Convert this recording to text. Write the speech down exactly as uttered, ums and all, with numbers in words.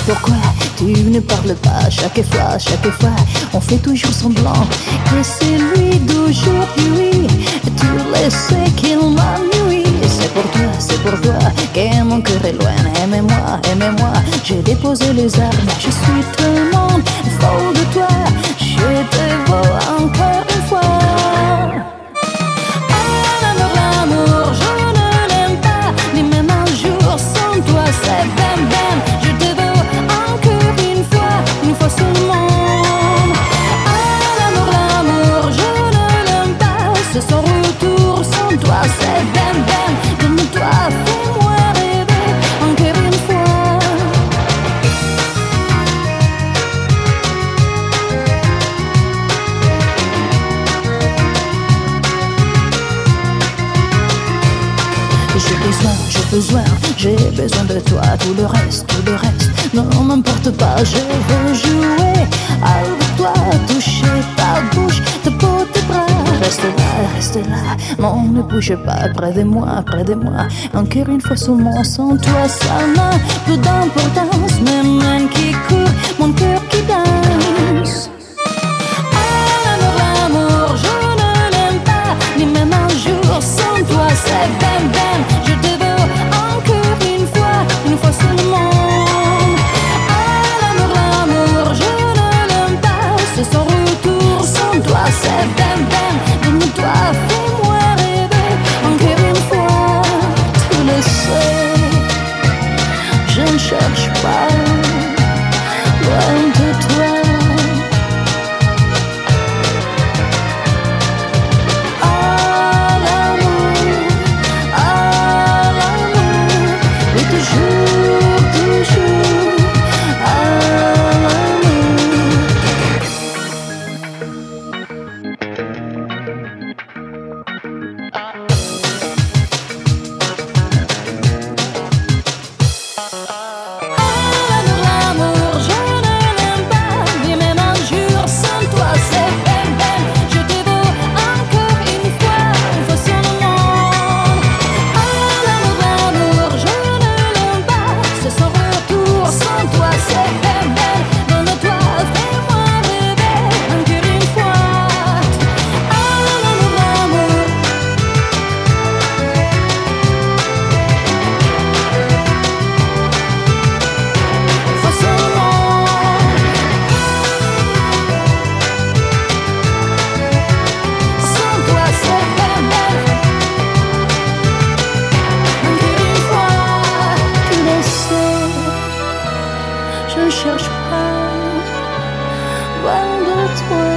pourquoi tu ne parles pas? Chaque fois, chaque fois, on fait toujours semblant que c'est lui d'aujourd'hui. Tu le sais qu'il m'ennuie. C'est pour toi, c'est pour toi que mon cœur est loin. Aimez-moi, aimez-moi, j'ai déposé les armes. Je suis tellement folle de toi, je te veux encore une fois. C'est ben ben, je te veux encore une fois, une fois seulement. Ah l'amour, l'amour, je ne l'aime pas. C'est son retour sans toi, c'est ben ben. Donne-toi, fais-moi rêver encore une fois. J'ai besoin, j'ai besoin, j'ai besoin de toi. Tout le reste, tout le reste, non m'importe pas. Je veux jouer avec toi, toucher ta bouche, ta peau, tes bras. Reste là, reste là, non ne bouge pas. Près de moi, près de moi, encore une fois seulement. Sans toi ça n'a peu d'importance. Même main qui court, mon cœur qui danse. Ah l'amour, l'amour, je ne l'aime pas, ni même un jour sans toi. C'est ben ben, je te veux encore une fois, une fois seulement. Ah l'amour, l'amour, je ne l'aime pas. C'est son retour sans toi, c'est ben ben. Donne-toi, fais-moi rêver encore une fois. Tu le sais, je ne cherche pas loin de toi. Je ne cherche pas loin de toi.